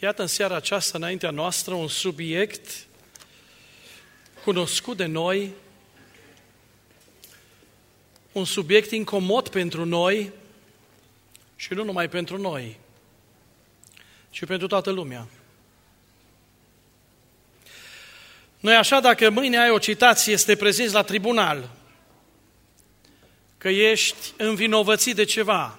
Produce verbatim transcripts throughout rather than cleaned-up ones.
Iată în seara aceasta, înaintea noastră, un subiect cunoscut de noi, un subiect incomod pentru noi și nu numai pentru noi, ci pentru toată lumea. Nu-i așa dacă mâine ai o citație, este prezenți la tribunal, că ești învinovățit de ceva?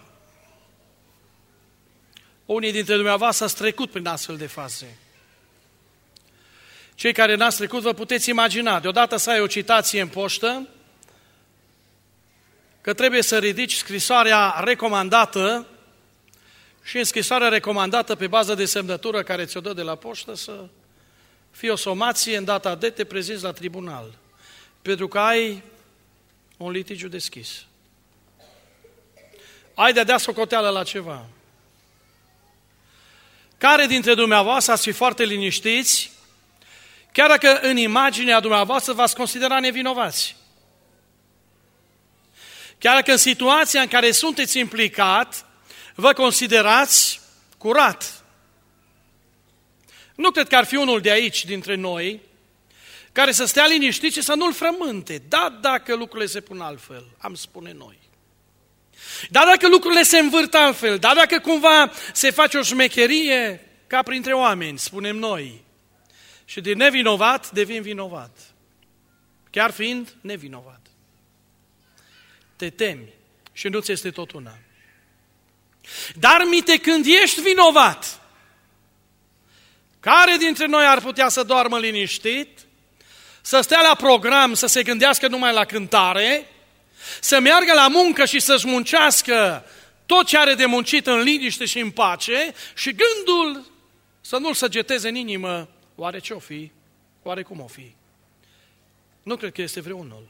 Unii dintre dumneavoastră ați trecut prin astfel de faze. Cei care n-ați trecut, vă puteți imagina, deodată să ai o citație în poștă, că trebuie să ridici scrisoarea recomandată și în scrisoarea recomandată pe bază de semnătură care ți-o dă de la poștă să fie o somație în data de te prezinți la tribunal, pentru că ai un litigiu deschis. Ai de-a dea socoteală la ceva. Care dintre dumneavoastră ați fi foarte liniștiți, chiar dacă în imaginea dumneavoastră v-ați considera nevinovați? Chiar dacă în situația în care sunteți implicat, vă considerați curat. Nu cred că ar fi unul de aici, dintre noi, care să stea liniștit și să nu-l frământe. Da, dacă lucrurile se pun altfel, am spune noi. Da, dacă lucrurile se învârt altfel, da, dacă cumva se face o șmecherie ca printre oameni, spunem noi. Și de nevinovat devin vinovat, chiar fiind nevinovat. Te temi și nu ți este tot una. Dar mite când ești vinovat, care dintre noi ar putea să doarmă liniștit, să stea la program, să se gândească numai la cântare, să meargă la muncă și să-și muncească tot ce are de muncit în liniște și în pace și gândul să nu-l săgeteze în inimă, oare ce-o fi, oare cum o fi? Nu cred că este vreunul.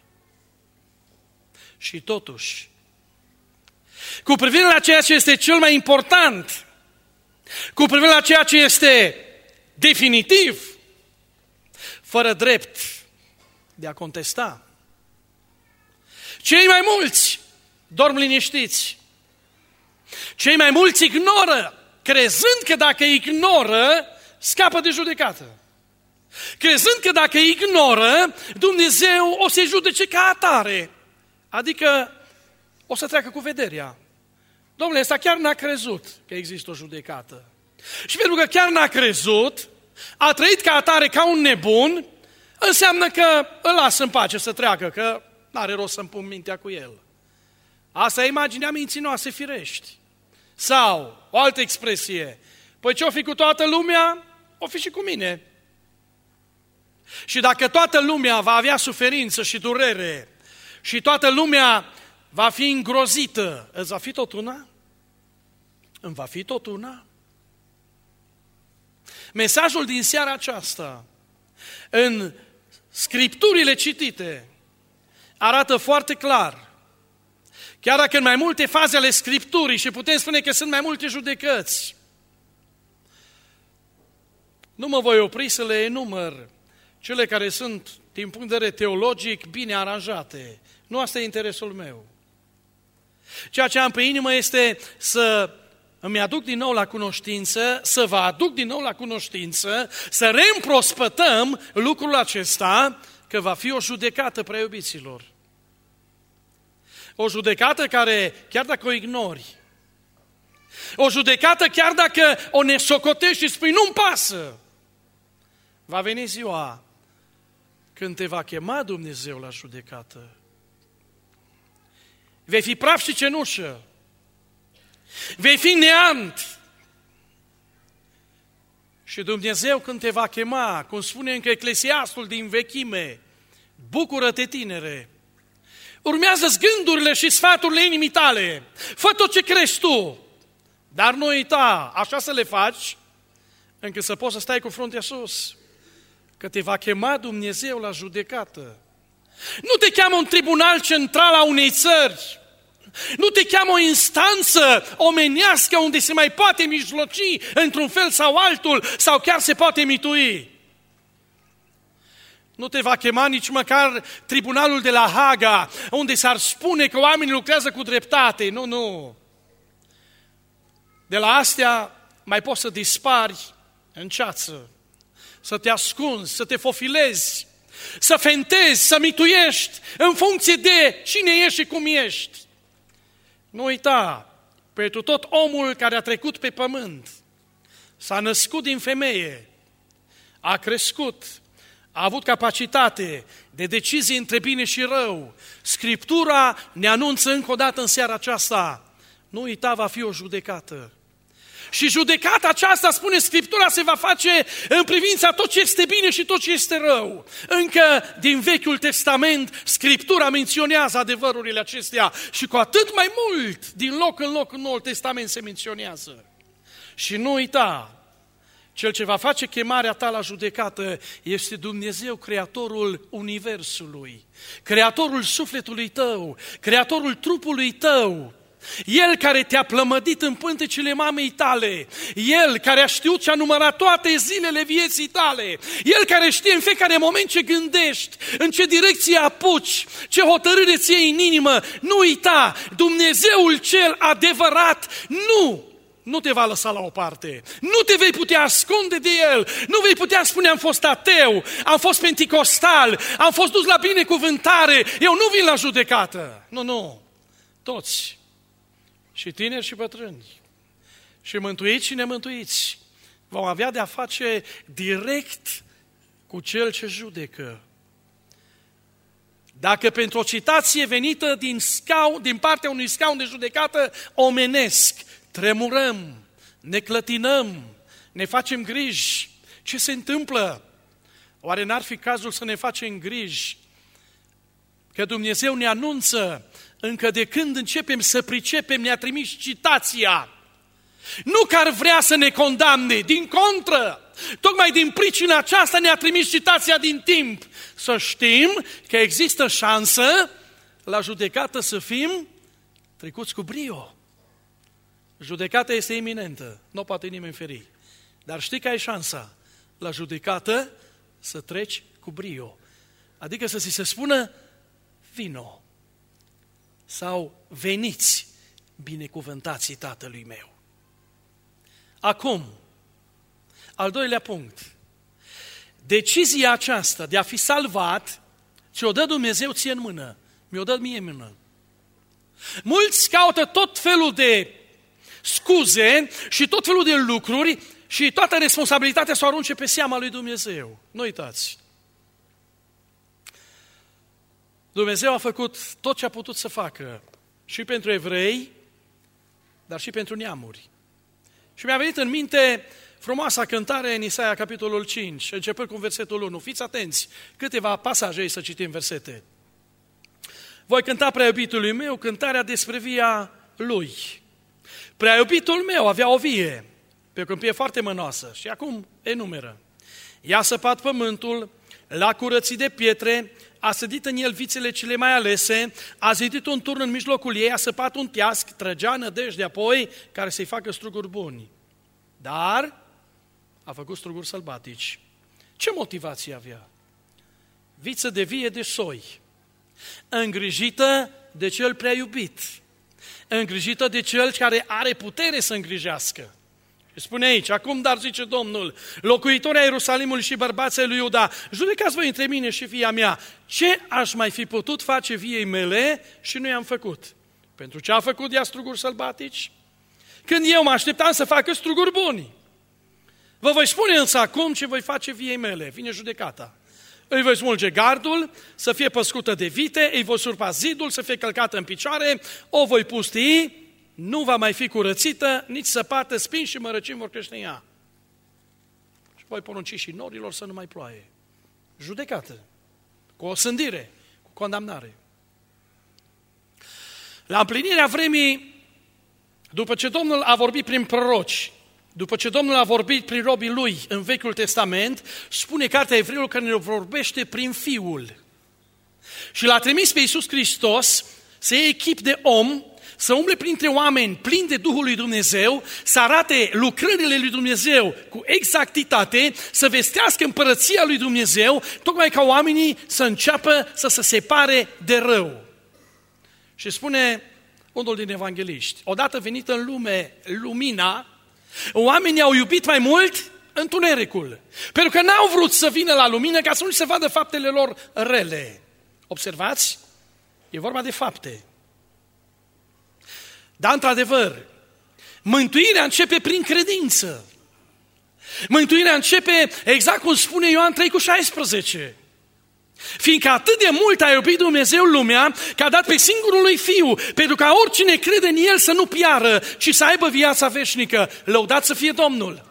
Și totuși, cu privire la ceea ce este cel mai important, cu privire la ceea ce este definitiv, fără drept de a contesta, cei mai mulți dorm liniștiți. Cei mai mulți ignoră, crezând că dacă ignoră, scapă de judecată. Crezând că dacă ignoră, Dumnezeu o să-i judece ca atare. Adică o să treacă cu vederea. Domnule, ăsta chiar n-a crezut că există o judecată. Și pentru că chiar n-a crezut, a trăit ca atare ca un nebun, înseamnă că îl las în pace să treacă, că n-are rost să-mi pun mintea cu el. Asta e imaginea minții noastre firești. Sau, o altă expresie, păi ce-o fi cu toată lumea, o fi și cu mine. Și dacă toată lumea va avea suferință și durere și toată lumea va fi îngrozită, îți va fi tot una? Îmi va fi tot una? Mesajul din seara aceasta, în scripturile citite, arată foarte clar, chiar dacă în mai multe faze ale Scripturii, și putem spune că sunt mai multe judecăți, nu mă voi opri să le enumăr, cele care sunt, din punct de vedere teologic, bine aranjate. Nu asta e interesul meu. Ceea ce am pe inimă este să îmi aduc din nou la cunoștință, să vă aduc din nou la cunoștință, să reîmprospătăm lucrul acesta, că va fi o judecată, prea iubiților. O judecată care, chiar dacă o ignori, o judecată chiar dacă o nesocotești și spui, nu-mi pasă, va veni ziua când te va chema Dumnezeu la judecată. Vei fi praf și cenușă, vei fi neant. Și Dumnezeu când te va chema, cum spune încă Eclesiastul din vechime, bucură-te, tinere, urmează-ți gândurile și sfaturile inimii tale, fă tot ce crezi tu, dar nu uita, așa să le faci, încât să poți să stai cu fruntea sus, că te va chema Dumnezeu la judecată. Nu te cheamă un tribunal central a unei țări, nu te cheamă o instanță omenească unde se mai poate mijloci într-un fel sau altul, sau chiar se poate mitui. Nu te va chema nici măcar tribunalul de la Haga, unde s-ar spune că oamenii lucrează cu dreptate. Nu, nu. De la astea mai poți să dispari în ceață, să te ascunzi, să te fofilezi, să fentezi, să mituiești în funcție de cine ești și cum ești. Nu uita, pentru tot omul care a trecut pe pământ, s-a născut din femeie, a crescut, a avut capacitate de decizie între bine și rău. Scriptura ne anunță încă o dată în seara aceasta, nu uita, va fi o judecată. Și judecata aceasta, spune Scriptura, se va face în privința tot ce este bine și tot ce este rău. Încă din Vechiul Testament, Scriptura menționează adevărurile acestea și cu atât mai mult, din loc în loc, în Noul Testament se menționează. Și nu uita, cel ce va face chemarea ta la judecată este Dumnezeu, Creatorul Universului, Creatorul sufletului tău, Creatorul trupului tău. El care te-a plămădit în pântecele mamei tale, El care a știut și a numărat toate zilele vieții tale, El care știe în fiecare moment ce gândești, în ce direcție apuci, ce hotărâre ți iei în inimă. Nu uita, Dumnezeul cel adevărat nu, nu te va lăsa la o parte, nu te vei putea ascunde de El, nu vei putea spune am fost ateu, am fost penticostal, am fost dus la binecuvântare, eu nu vin la judecată. Nu, nu, toți, și tineri și bătrâni, și mântuiți și nemântuiți, vom avea de-a face direct cu Cel ce judecă. Dacă pentru o citație venită din, scaun, din partea unui scaun de judecată omenesc, tremurăm, ne clătinăm, ne facem griji, ce se întâmplă? Oare n-ar fi cazul să ne facem griji? Că Dumnezeu ne anunță încă de când începem să pricepem, ne-a trimis citația. Nu că ar vrea să ne condamne, din contră, tocmai din pricina aceasta ne-a trimis citația din timp. Să știm că există șansă la judecată să fim trecuți cu brio. Judecata este iminentă, nu poate nimeni feri. Dar știi că ai șansa la judecată să treci cu brio. Adică să ți se spună, vino. Sau veniți, binecuvântații Tatălui meu. Acum, al doilea punct. Decizia aceasta de a fi salvat, ți-o dă Dumnezeu ție în mână, mi-o dă mie în mână. Mulți caută tot felul de scuze și tot felul de lucruri și toată responsabilitatea să o arunce pe seama lui Dumnezeu. Nu uitați. Dumnezeu a făcut tot ce a putut să facă și pentru evrei, dar și pentru neamuri. Și mi-a venit în minte frumoasa cântare în Isaia, capitolul cinci, începând cu versetul unu. Fiți atenți, câteva pasaje să citim versete. Voi cânta prea iubitului meu cântarea despre via lui. Prea iubitul meu avea o vie, pe o câmpie foarte mănoasă și acum enumeră. I-a săpat pământul, l-a curățit de pietre, a sădit în el vițele cele mai alese, a zidit un turn în mijlocul ei, a săpat un teasc, trăgea nădejde apoi care să-i facă struguri buni. Dar a făcut struguri sălbatici. Ce motivație avea? Viță de vie de soi, îngrijită de cel prea iubit, îngrijită de cel care are putere să îngrijească. Și spune aici, acum dar zice Domnul, locuitorii a Ierusalimului și bărbații lui Iuda, judecați voi între mine și fia mea, ce aș mai fi putut face viei mele și nu i-am făcut? Pentru ce a făcut ea struguri sălbatici? Când eu mă așteptam să facă struguri buni. Vă voi spune însă acum ce voi face viei mele, vine judecata. Îi voi smulge gardul, să fie păscută de vite, îi voi surpa zidul, să fie călcată în picioare, o voi pustii, nu va mai fi curățită, nici săpată, spini și mărăcini vor crește în ea. Și voi porunci și norilor să nu mai ploaie. Judecată, cu o sândire, cu condamnare. La împlinirea vremii, după ce Domnul a vorbit prin proroci, după ce Domnul a vorbit prin robii Lui în Vechiul Testament, spune Cartea Evreilor că ne vorbește prin Fiul. Și l-a trimis pe Iisus Hristos să iei chip de om, să umble printre oameni plini de Duhul lui Dumnezeu, să arate lucrările lui Dumnezeu cu exactitate, să vestească împărăția lui Dumnezeu, tocmai ca oamenii să înceapă să se separe de rău. Și spune unul din evangeliști, odată venit în lume lumina, oamenii au iubit mai mult întunericul. Pentru că n-au vrut să vină la lumină ca să nu se vadă faptele lor rele. Observați? E vorba de fapte. Dar, într-adevăr, mântuirea începe prin credință. Mântuirea începe exact cum spune Ioan trei cu șaisprezece. Fiindcă atât de mult a iubit Dumnezeu lumea, că a dat pe singurul lui Fiu, pentru ca oricine crede în El să nu piară, ci să aibă viața veșnică. Lăudat să fie Domnul!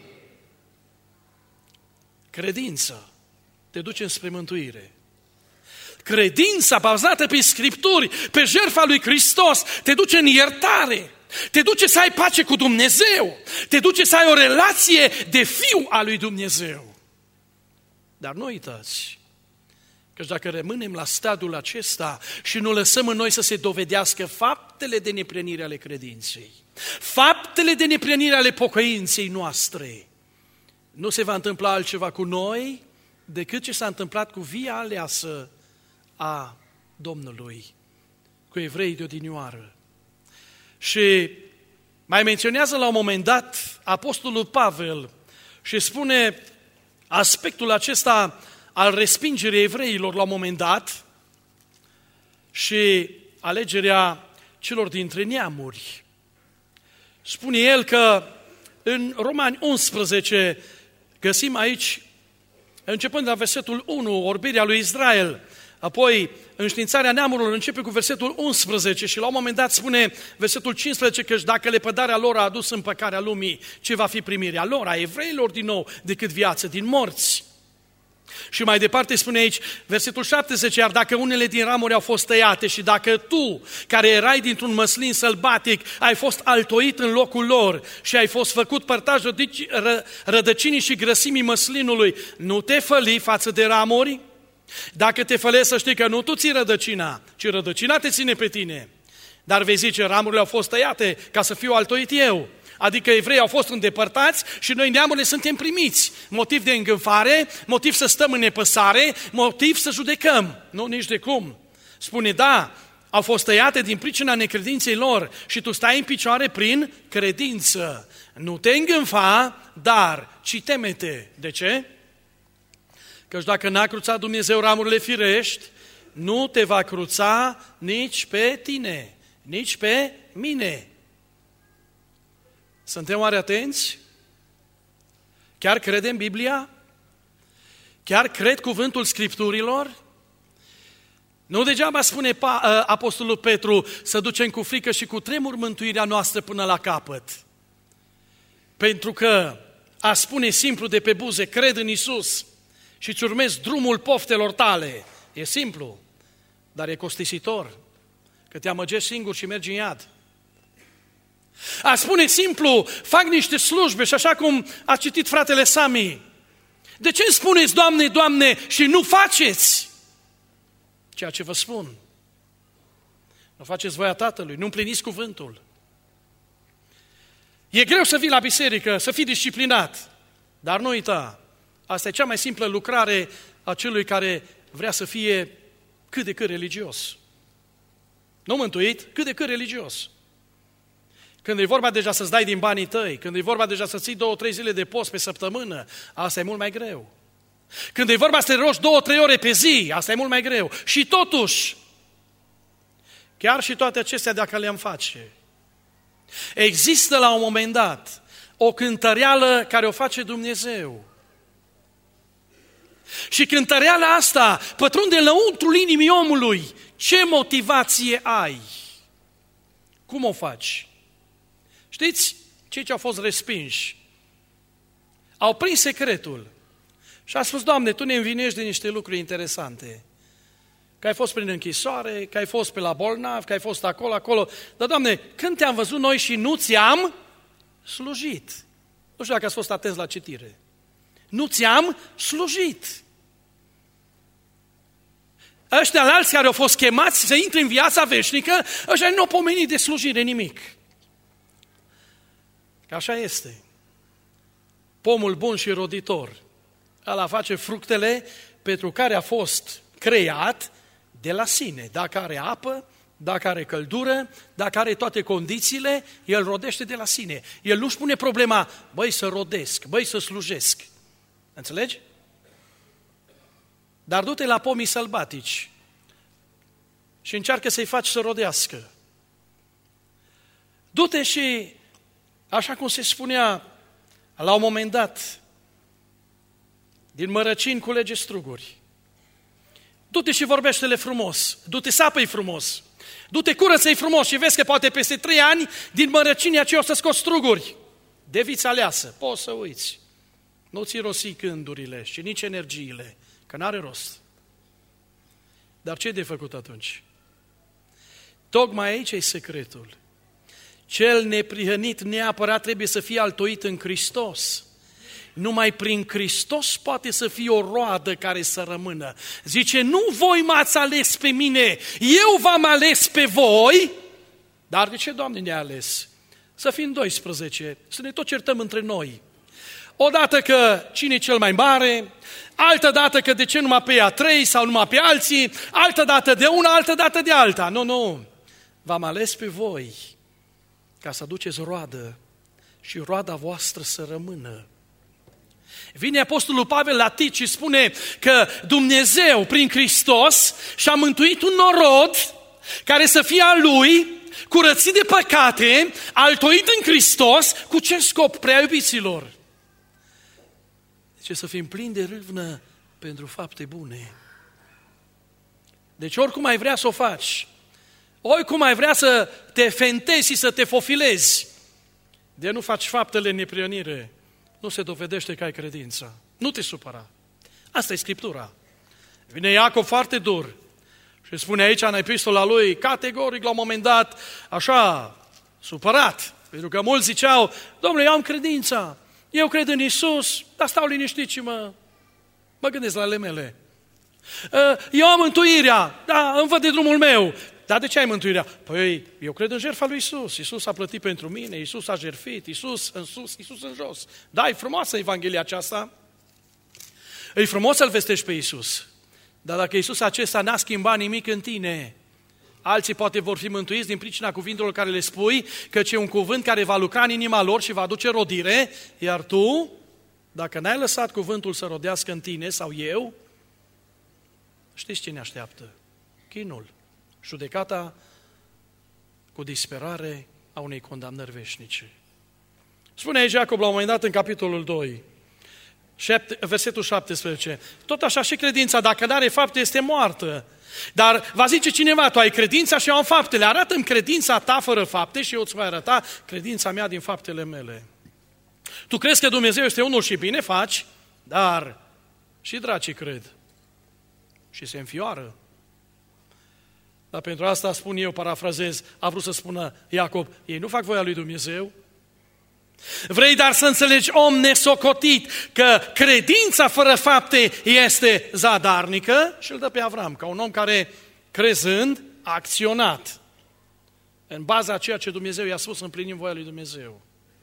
Credința te duce înspre mântuire. Credința bazată pe Scripturi, pe jertfa lui Hristos, te duce în iertare. Te duce să ai pace cu Dumnezeu. Te duce să ai o relație de fiu al lui Dumnezeu. Dar nu uitați că dacă rămânem la stadiul acesta și nu lăsăm în noi să se dovedească faptele de neplenire ale credinței, faptele de neplenire ale pocăinței noastre, nu se va întâmpla altceva cu noi decât ce s-a întâmplat cu via aleasă a Domnului, cu evreii de odinioară. Și mai menționează la un moment dat apostolul Pavel și spune aspectul acesta al respingerii evreilor la un moment dat și alegerea celor dintre neamuri. Spune el că în Romani unsprezece găsim aici, începând de la versetul unu, orbirea lui Israel, apoi înștiințarea neamurilor începe cu versetul unsprezece și la un moment dat spune versetul cincisprezece că dacă lepădarea lor a adus împăcarea lumii, ce va fi primirea lor, a evreilor din nou, decât viață din morți. Și mai departe spune aici, versetul șaptesprezece, iar dacă unele din ramuri au fost tăiate și dacă tu, care erai dintr-un măslin sălbatic, ai fost altoit în locul lor și ai fost făcut părtaș rădăcinii și grăsimii măslinului, nu te făli față de ramuri? Dacă te fălezi, să știi că nu tu ții rădăcina, ci rădăcina te ține pe tine. Dar vei zice, ramurile au fost tăiate ca să fiu altoit eu. Adică evreii au fost îndepărtați și noi neamurile suntem primiți. Motiv de îngânfare, motiv să stăm în nepăsare, motiv să judecăm. Nu, nici de cum. Spune, da, au fost tăiate din pricina necredinței lor și tu stai în picioare prin credință. Nu te îngânfa, dar ci temete. De ce? Căci dacă n-a cruțat Dumnezeu ramurile firești, nu te va cruța nici pe tine, nici pe mine. Suntem oare atenți? Chiar credem Biblia? Chiar cred cuvântul Scripturilor? Nu degeaba spune apostolul Petru să ducem cu frică și cu tremur mântuirea noastră până la capăt. Pentru că a spune simplu de pe buze, cred în Iisus și îți urmezi drumul poftelor tale, e simplu, dar e costisitor, că te amăgești singur și mergi în iad. A spune simplu, fac niște slujbe și așa cum a citit fratele Sami. De ce îmi spuneți, Doamne, Doamne, și nu faceți ceea ce vă spun? Nu faceți voia Tatălui, nu împliniți cuvântul. E greu să vii la biserică, să fii disciplinat, dar nu uita, asta e cea mai simplă lucrare a celui care vrea să fie cât de cât religios. Nu mântuit, cât de cât religios. Când e vorba deja să-ți dai din banii tăi, când e vorba deja să ții două, trei zile de post pe săptămână, asta e mult mai greu. Când e vorba să te rogi două, trei ore pe zi, asta e mult mai greu. Și totuși, chiar și toate acestea dacă le-am face, există la un moment dat o cântăreală care o face Dumnezeu. Și cântăreala asta pătrunde lăuntrul inimii omului. Ce motivație ai? Cum o faci? Știți, cei ce au fost respinși au prins secretul și a spus, Doamne, Tu ne învinești de niște lucruri interesante. Că ai fost prin închisoare, că ai fost pe la bolnav, că ai fost acolo, acolo. Dar, Doamne, când Te-am văzut noi și nu Ți-am slujit? Nu știu dacă ați fost atenți la citire. Nu Ți-am slujit. Ăștia alți care au fost chemați să intre în viața veșnică, ăștia nu au pomenit de slujire nimic. Că așa este. Pomul bun și roditor, ăla face fructele pentru care a fost creat de la sine. Dacă are apă, Dacă are căldură, dacă are toate condițiile, el rodește de la sine. El nu-și pune problema, băi, să rodesc, băi, să slujesc. Înțelegi? Dar du-te la pomii sălbatici și încearcă să-i faci să rodească. Du-te și, așa cum se spunea, la un moment dat, din mărăcini culege struguri. Du-te și vorbește-le frumos, du-te sapă-i frumos, du-te curăță-i frumos și vezi că poate peste trei ani din mărăcinii aceea o să scoți struguri. De viță aleasă, poți să uiți. Nu ți rosi gândurile și nici energiile, că n-are rost. Dar ce e de făcut atunci? Tocmai aici e secretul. Cel neprihănit neapărat trebuie să fie altoit în Hristos. Numai prin Hristos poate să fie o roadă care să rămână. Zice, nu voi m-ați ales pe mine, eu v-am ales pe voi. Dar de ce, Doamne, ne-a ales? Să fim doisprezece, să ne tot certăm între noi. Odată că cine e cel mai mare, altă dată că de ce numai pe ea trei sau numai pe alții, altă dată de una, altă dată de alta. Nu, nu, v-am ales pe voi ca să aduceți roadă și roada voastră să rămână. Vine Apostolul Pavel la Tit și spune că Dumnezeu, prin Hristos, și-a mântuit un norod care să fie al Lui, curățit de păcate, altoit în Hristos, cu ce scop, prea iubiților? Deci să fim plini de râvnă pentru fapte bune. Deci oricum ai vrea să o faci, oricum ai vrea să te fentezi și să te fofilezi, de nu faci faptele în neprihănire, nu se dovedește că ai credință. Nu te supăra. Asta e Scriptura. Vine Iacov foarte dur și spune aici în epistola lui, categoric la un moment dat, așa, supărat. Pentru că mulți ziceau, Domnule, eu am credința, eu cred în Iisus, dar stau liniștit și mă, mă gândesc la ale mele. Eu am mântuirea, da, îmi văd de drumul meu. Dar de ce ai mântuirea? Păi, eu cred în jertfa lui Iisus. Iisus a plătit pentru mine, Iisus a jertfit, Iisus în sus, Iisus în jos. Da, e frumoasă Evanghelia aceasta. E frumos să-L vestești pe Iisus. Dar dacă Iisus acesta n-a schimbat nimic în tine, alții poate vor fi mântuiți din pricina cuvintelor care le spui, căci e un cuvânt care va lucra în inima lor și va aduce rodire, iar tu, dacă n-ai lăsat cuvântul să rodească în tine, sau eu, știți ce ne așteaptă? Chinul. Judecata cu disperare a unei condamnări veșnice. Spune aici Iacob la un moment dat în capitolul doi, versetul șaptesprezece, tot așa și credința, dacă n-are fapte, este moartă. Dar va zice cineva, tu ai credința și eu am faptele, arată-mi credința ta fără fapte și eu îți voi arăta credința mea din faptele mele. Tu crezi că Dumnezeu este unul și bine faci, dar și dracii cred și se înfioară. Dar pentru asta spun eu, parafrazez, a vrut să spună Iacob, ei nu fac voia lui Dumnezeu? Vrei dar să înțelegi, om nesocotit, că credința fără fapte este zadarnică? Și îl dă pe Avram, ca un om care, crezând, a acționat în baza a ceea ce Dumnezeu i-a spus, împlinim voia lui Dumnezeu.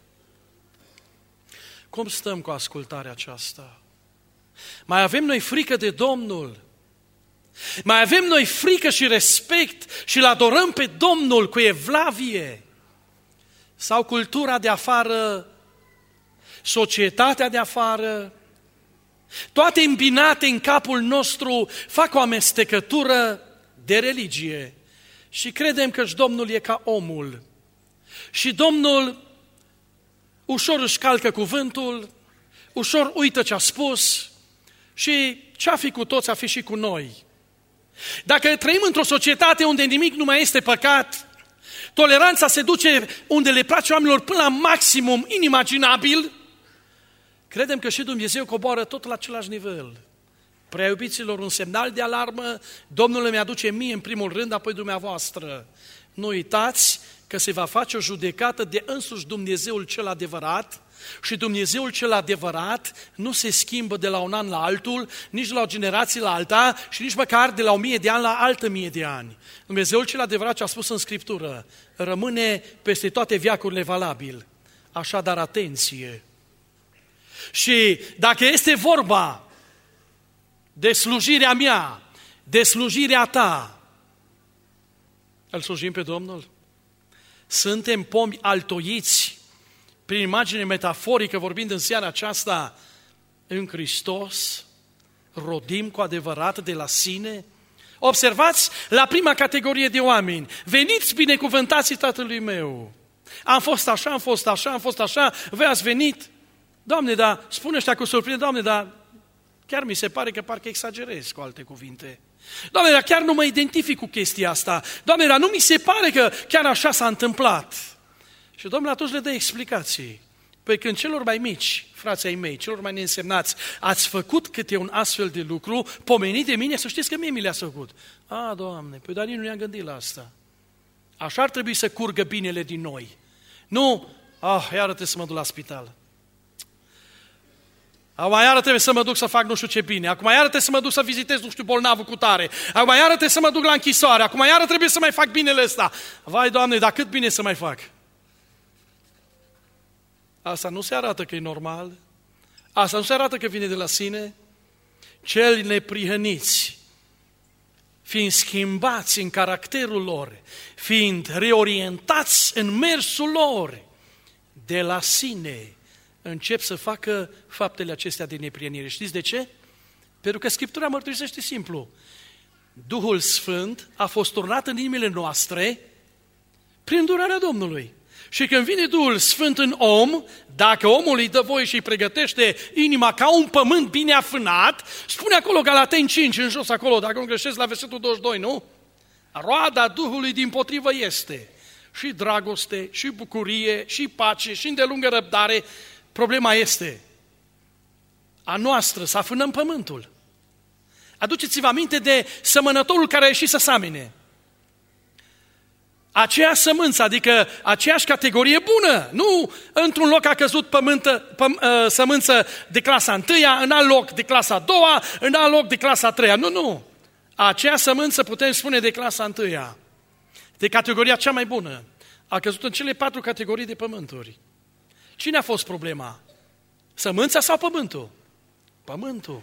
Cum stăm cu ascultarea aceasta? Mai avem noi frică de Domnul? Mai avem noi frică și respect și îl adorăm pe Domnul cu evlavie? Sau cultura de afară, societatea de afară, toate îmbinate în capul nostru fac o amestecătură de religie și credem că și Domnul e ca omul. Și Domnul ușor își calcă cuvântul, ușor uită ce a spus și ce-a fi cu toți, a fi și cu noi. Dacă trăim într-o societate unde nimic nu mai este păcat, toleranța se duce unde le place oamenilor până la maximum inimaginabil, credem că și Dumnezeu coboară tot la același nivel. Prea iubiților, un semnal de alarmă, Domnul îmi aduce mie în primul rând, apoi dumneavoastră. Nu uitați că se va face o judecată de însuși Dumnezeul cel adevărat și Dumnezeul cel adevărat nu se schimbă de la un an la altul, nici la o generație la alta și nici măcar de la o mie de ani la altă mie de ani. Dumnezeul cel adevărat ce a spus în Scriptură rămâne peste toate veacurile valabil. Așadar, atenție! Și dacă este vorba de slujirea mea, de slujirea ta, Îl slujim pe Domnul? Suntem pomi altoiți, prin imagine metaforică, vorbind în seara aceasta, în Hristos, rodim cu adevărat de la sine? Observați la prima categorie de oameni, veniți binecuvântații Tatălui meu. Am fost așa, am fost așa, am fost așa, voi ați venit. Doamne, dar spune ăștia cu surprindere, Doamne, dar chiar mi se pare că parcă exagerez, cu alte cuvinte. Doamne, dar chiar nu mă identific cu chestia asta. Doamne, dar nu mi se pare că chiar așa s-a întâmplat. Și Domnul atunci le dă explicații. Păi când celor mai mici, frații ai mei, celor mai neînsemnați, ați făcut câte un astfel de lucru, pomenit de mine, să știți că mie mi le-ați făcut. A, Doamne, păi dar nici nu ne-am gândit la asta. Așa ar trebui să curgă binele din noi. Nu, ah, iară trebuie să mă duc la spital. Acum iară trebuie să mă duc să fac nu știu ce bine. Acum iară trebuie să mă duc să vizitez nu știu bolnavul cu tare. Acum iară trebuie să mă duc la închisoare. Acum iară trebuie să mai fac binele ăsta. Vai, Doamne, dar cât bine să mai fac? Asta nu se arată că e normal. Asta nu se arată că vine de la sine. Cei neprihăniți, fiind schimbați în caracterul lor, fiind reorientați în mersul lor, de la sine încep să facă faptele acestea de neprihănire. Știți de ce? Pentru că Scriptura mărturisește simplu. Duhul Sfânt a fost turnat în inimile noastre prin durarea Domnului. Și când vine Duhul Sfânt în om, dacă omul îi dă voie și îi pregătește inima ca un pământ bine afânat, spune acolo Galateni cinci, în jos acolo, dacă nu greșesc, la versetul douăzeci și doi, nu? Roada Duhului dimpotrivă este și dragoste, și bucurie, și pace, și îndelungă răbdare. Problema este a noastră, să afânăm pământul. Aduceți-vă aminte de sămănătorul care a ieșit să samene. Aceea sămânță, adică aceeași categorie bună. Nu într-un loc a căzut pământă, păm, uh, sămânță de clasa întâia, în alt loc de clasa a doua, în alt loc de clasa a treia. Nu, nu. Aceea sămânță putem spune de clasa întâia, de categoria cea mai bună. A căzut în cele patru categorii de pământuri. Cine a fost problema? Sămânța sau pământul? Pământul.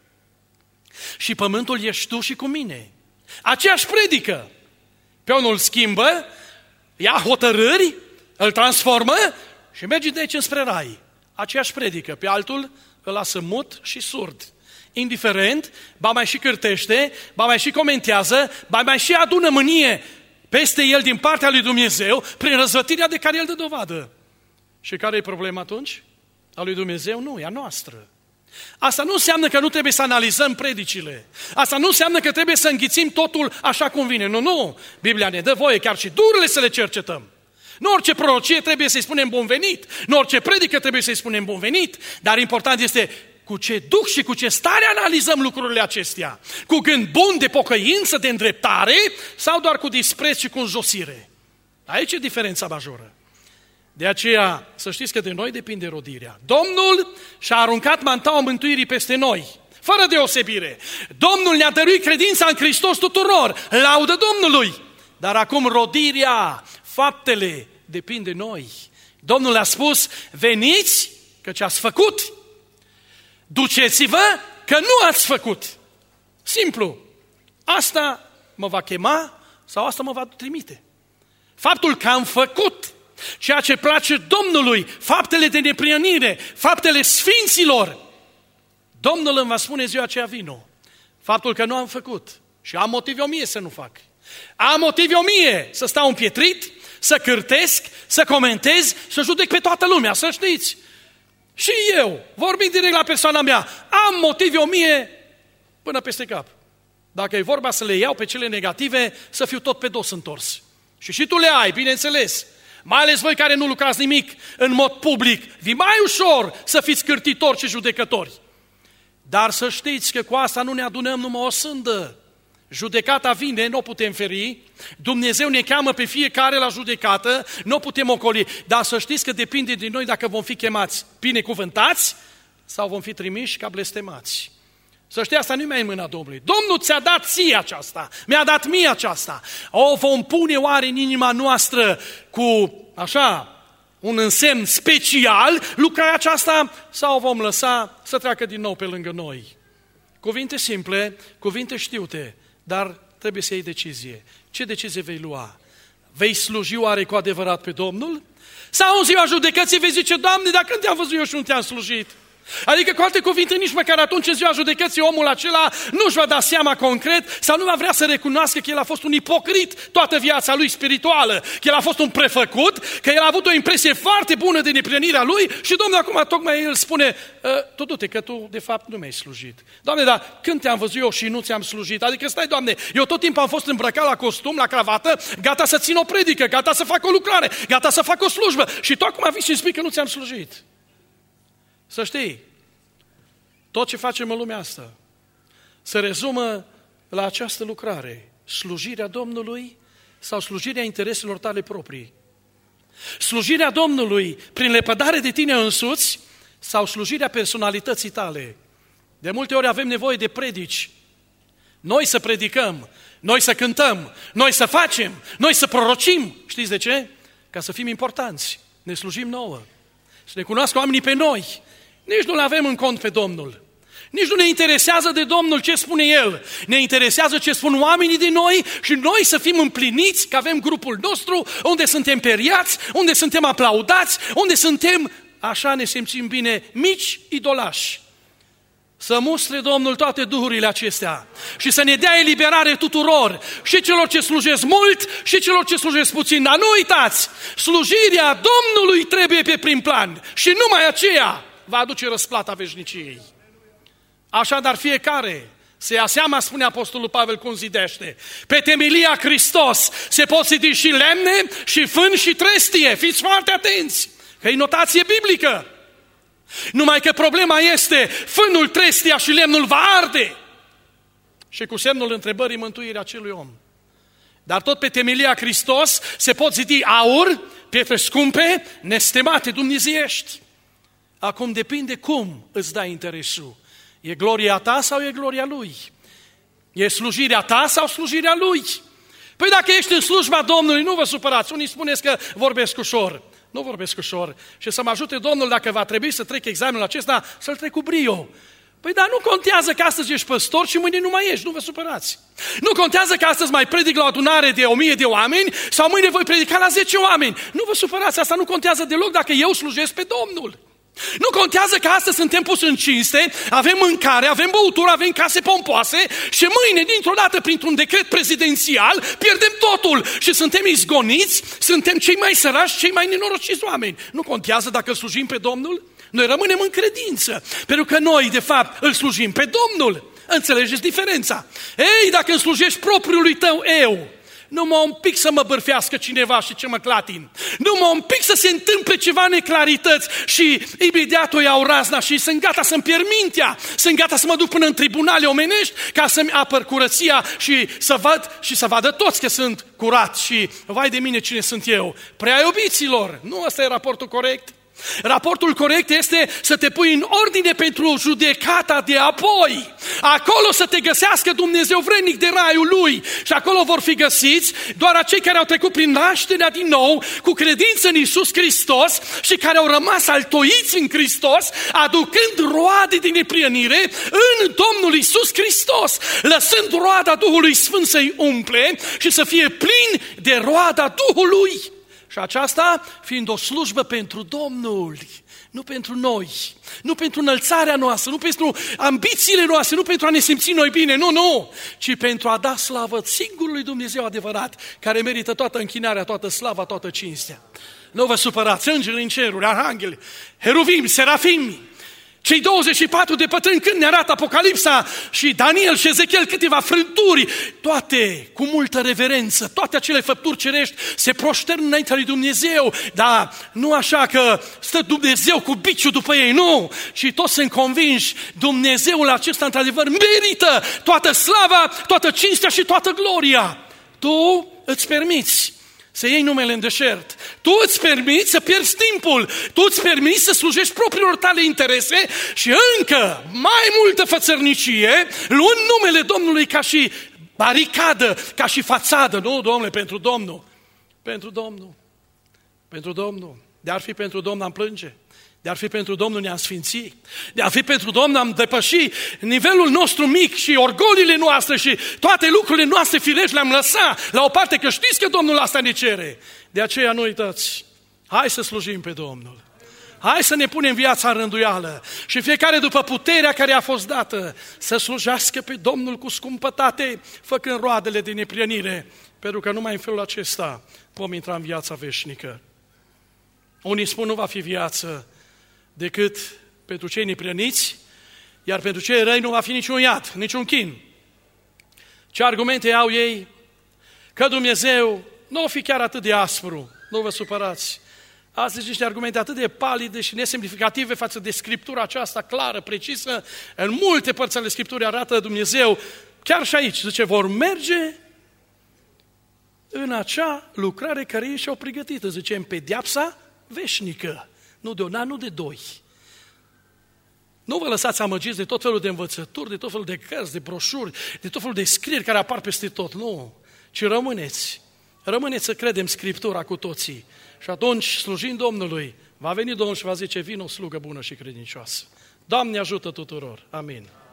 Și pământul ești tu și cu mine. Aceeași predică. Pe unul îl schimbă, ia hotărâri, îl transformă și merge de aici înspre rai. Aceeași predică. Pe altul îl lasă mut și surd. Indiferent, ba mai și cârtește, ba mai și comentează, ba mai și adună mânie peste el din partea lui Dumnezeu prin răzvătirea de care el dă dovadă. Și care e problema atunci? A lui Dumnezeu? Nu, e a noastră. Asta nu înseamnă că nu trebuie să analizăm predicile. Asta nu înseamnă că trebuie să înghițim totul așa cum vine. Nu, nu. Biblia ne dă voie chiar și durile să le cercetăm. Nu orice prorocie trebuie să-i spunem bun venit. Nu orice predică trebuie să-i spunem bun venit. Dar important este cu ce duh și cu ce stare analizăm lucrurile acestea. Cu gând bun de pocăință, de îndreptare sau doar cu dispreț și cu înjosire. Aici e diferența majoră. De aceea, să știți că de noi depinde rodirea. Domnul și-a aruncat mantaua mântuirii peste noi, fără deosebire. Domnul ne-a dăruit credința în Hristos tuturor, laudă Domnului. Dar acum rodirea, faptele, depinde de noi. Domnul a spus, veniți că ce ați făcut, duceți-vă că nu ați făcut. Simplu. Asta mă va chema sau asta mă va trimite. Faptul că am făcut ceea ce place Domnului, faptele de neprihănire, faptele sfinților, Domnul îmi va spune ziua aceea vino. Faptul că nu am făcut și am motive o mie să nu fac. Am motive o mie să stau împietrit, să cârtesc, să comentez, să judec pe toată lumea, să știți. Și eu, vorbind direct la persoana mea, am motive o mie până peste cap. Dacă e vorba să le iau pe cele negative, să fiu tot pe dos întors. Și și tu le ai, bineînțeles. Mai ales voi care nu lucrați nimic în mod public, vi mai ușor să fiți cârtitori și judecători. Dar să știți că cu asta nu ne adunăm numai o sândă. Judecata vine, nu o putem feri, Dumnezeu ne cheamă pe fiecare la judecată, nu o putem ocoli, dar să știți că depinde din noi dacă vom fi chemați binecuvântați sau vom fi trimiși ca blestemați. Să știi, asta nu mai e în mâna Domnului. Domnul ți-a dat ție aceasta, mi-a dat mie aceasta. O vom pune oare în inima noastră cu, așa, un însemn special lucrarea aceasta sau o vom lăsa să treacă din nou pe lângă noi? Cuvinte simple, cuvinte știute, dar trebuie să iei decizie. Ce decizie vei lua? Vei sluji oare cu adevărat pe Domnul? Sau în ziua judecății vei zice, Doamne, dar când te-am văzut eu și nu te-am slujit? Adică, cu alte cuvinte, nici măcar atunci, în ziua judecății, omul acela nu-și va da seama concret sau nu va vrea să recunoască că el a fost un ipocrit toată viața lui spirituală, că el a fost un prefăcut, că el a avut o impresie foarte bună de neplinirea lui și Domnul acum tocmai el spune, tu du-te că tu de fapt nu mi-ai slujit. Doamne, dar când te-am văzut eu și nu ți-am slujit? Adică stai, Doamne, eu tot timpul am fost îmbrăcat la costum, la cravată, gata să țin o predică, gata să fac o lucrare, gata să fac o slujbă și tu acum vii și spui că nu ți-am slujit. Să știi, tot ce facem în lumea asta se rezumă la această lucrare, slujirea Domnului sau slujirea intereselor tale proprii. Slujirea Domnului prin lepădare de tine însuți sau slujirea personalității tale. De multe ori avem nevoie de predici. Noi să predicăm, noi să cântăm, noi să facem, noi să prorocim. Știți de ce? Ca să fim importanți. Ne slujim nouă. Să ne cunoască oamenii pe noi. Nici nu-L avem în cont pe Domnul. Nici nu ne interesează de Domnul ce spune El. Ne interesează ce spun oamenii de noi și noi să fim împliniți că avem grupul nostru unde suntem periați, unde suntem aplaudați, unde suntem, așa ne simțim bine, mici idolași. Să mustre Domnul toate duhurile acestea și să ne dea eliberare tuturor, și celor ce slujesc mult și celor ce slujesc puțin. Dar nu uitați, slujirea Domnului trebuie pe prim plan și numai aceea va aduce răsplata veșniciei. Așadar fiecare să ia seama, spune Apostolul Pavel, cum zidește. Pe temelia Hristos se pot zidi și lemne, și fân, și trestie. Fiți foarte atenți, că e notație biblică. Numai că problema este, fânul, trestia și lemnul va arde. Și cu semnul întrebării mântuirea acelui om. Dar tot pe temelia Hristos se pot zidi aur, pietre scumpe, nestemate dumnezeiești. Acum depinde cum îți dai interesul. E gloria ta sau e gloria Lui? E slujirea ta sau slujirea Lui? Păi dacă ești în slujba Domnului, nu vă supărați. Unii spuneți că vorbesc ușor. Nu vorbesc ușor. Și să mă ajute Domnul, dacă va trebui să trec examenul acesta, să-l trec cu brio. Păi dar nu contează că astăzi ești păstor și mâine nu mai ești, nu vă supărați. Nu contează că astăzi mai predic la o adunare de o mie de oameni sau mâine voi predica la zece oameni. Nu vă supărați, asta nu contează deloc dacă eu slujesc pe Domnul. Nu contează că astăzi suntem puși în cinste, avem mâncare, avem băutură, avem case pompoase și mâine, dintr-o dată, printr-un decret prezidențial, pierdem totul și suntem izgoniți, suntem cei mai sărași, cei mai nenorociți oameni. Nu contează dacă îl slujim pe Domnul? Noi rămânem în credință, pentru că noi, de fapt, îl slujim pe Domnul. Înțelegeți diferența? Ei, dacă îmi slujești propriului tău eu, numai un pic să mă bârfească cineva și ce mă clatin. Numai un pic să se întâmple ceva neclarități și imediat o iau razna și sunt gata să-mi pierd mintea. Sunt gata să mă duc până în tribunale omenești ca să-mi apăr curăția și să văd și să vadă toți că sunt curat și vai de mine cine sunt eu. Prea iubiților, nu ăsta e raportul corect? Raportul corect este să te pui în ordine pentru judecata de apoi. Acolo să te găsească Dumnezeu vrednic de raiul Lui și acolo vor fi găsiți doar acei care au trecut prin nașterea din nou cu credință în Iisus Hristos și care au rămas altoiți în Hristos, aducând roade din neprihănire în Domnul Iisus Hristos, lăsând roada Duhului Sfânt să-i umple și să fie plin de roada Duhului. Și aceasta fiind o slujbă pentru Domnul, nu pentru noi, nu pentru înălțarea noastră, nu pentru ambițiile noastre, nu pentru a ne simți noi bine, nu, nu, ci pentru a da slavă singurului Dumnezeu adevărat, care merită toată închinarea, toată slava, toată cinstea. Nu vă supărați, îngeri în ceruri, arhangheli, heruvimi, serafimi, cei douăzeci și patru de pătrâni când ne arată Apocalipsa și Daniel și Ezechiel câteva frânturi, toate cu multă reverență, toate acele făpturi cerești se proștern înaintea lui Dumnezeu, dar nu așa că stă Dumnezeu cu biciul după ei, nu, ci toți sunt convinși, Dumnezeul acesta într-adevăr merită toată slava, toată cinstea și toată gloria. Tu îți permiți să iei numele în deșert. Tu îți permiți să pierzi timpul. Tu îți permiți să slujești propriilor tale interese și încă mai multă fățărnicie, luând numele Domnului ca și baricadă, ca și fațadă. Nu, Domnule, pentru Domnul. Pentru Domnul. Pentru Domnul. De-ar fi pentru Domnul am plânge. De ar fi pentru Domnul ne-am sfințit, de ar fi pentru Domnul am depășit nivelul nostru mic și orgoliile noastre și toate lucrurile noastre firești le-am lăsat la o parte, că știți că Domnul asta ne cere. De aceea nu uitați, hai să slujim pe Domnul. Hai să ne punem viața în rânduială și fiecare după puterea care a fost dată să slujească pe Domnul cu scumpătate, făcând roadele de neprihănire, pentru că numai în felul acesta vom intra în viața veșnică. Unii spun nu va fi viață decât pentru cei neprihăniți, iar pentru cei răi nu va fi niciun iad, niciun chin. Ce argumente au ei? Că Dumnezeu nu o fi chiar atât de aspru, nu vă supărați. Astăzi niște argumente atât de palide și nesemnificative față de Scriptura aceasta clară, precisă. În multe părți ale Scripturii arată Dumnezeu, chiar și aici, zice, vor merge în acea lucrare care ei și-au pregătit, zice, în pedeapsa veșnică. Nu de un an, nu de doi. Nu vă lăsați amăgiți de tot felul de învățături, de tot felul de cărți, de broșuri, de tot felul de scrieri care apar peste tot. Nu, ci rămâneți. Rămâneți să credem Scriptura cu toții. Și atunci, slujind Domnului, va veni Domnul și va zice, vino, slugă bună și credincioasă. Doamne ajută tuturor! Amin!